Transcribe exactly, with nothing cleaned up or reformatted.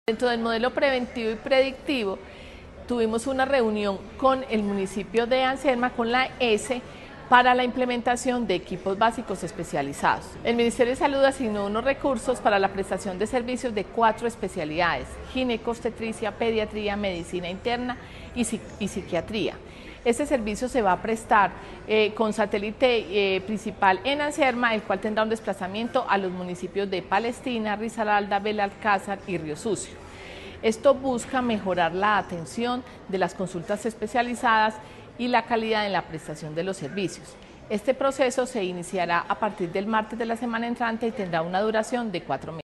Dentro del modelo preventivo y predictivo, tuvimos una reunión con el municipio de Anserma, con la E S E, para la implementación de equipos básicos especializados. El Ministerio de Salud asignó unos recursos para la prestación de servicios de cuatro especialidades: ginecobstetricia, pediatría, medicina interna y, y psiquiatría. Este servicio se va a prestar eh, con satélite eh, principal en Anserma, el cual tendrá un desplazamiento a los municipios de Palestina, Risaralda, Belalcázar y Río Sucio. Esto busca mejorar la atención de las consultas especializadas y la calidad en la prestación de los servicios. Este proceso se iniciará a partir del martes de la semana entrante y tendrá una duración de cuatro meses.